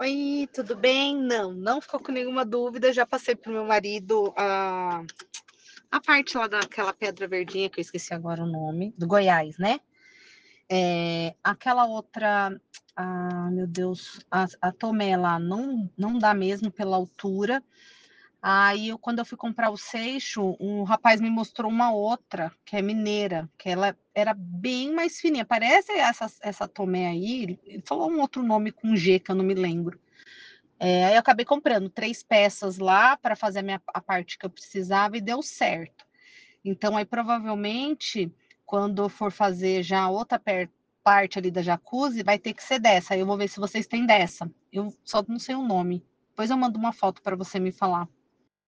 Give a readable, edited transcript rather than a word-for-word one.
Oi, tudo bem? Não ficou com nenhuma dúvida. Já passei para o meu marido a parte lá daquela pedra verdinha, que eu esqueci agora o nome, do Goiás, né? Aquela outra, meu Deus, a Tomé lá não dá mesmo pela altura. Aí, quando eu fui comprar o seixo, um rapaz me mostrou uma outra, que é mineira, que ela era bem mais fininha. Parece essa Tomé aí, ele falou um outro nome com G, que eu não me lembro. Aí eu acabei comprando 3 peças lá para fazer a parte que eu precisava e deu certo. Então aí provavelmente, quando eu for fazer já outra parte ali da jacuzzi, vai ter que ser dessa. Aí eu vou ver se vocês têm dessa. Eu só não sei o nome. Depois eu mando uma foto para você me falar.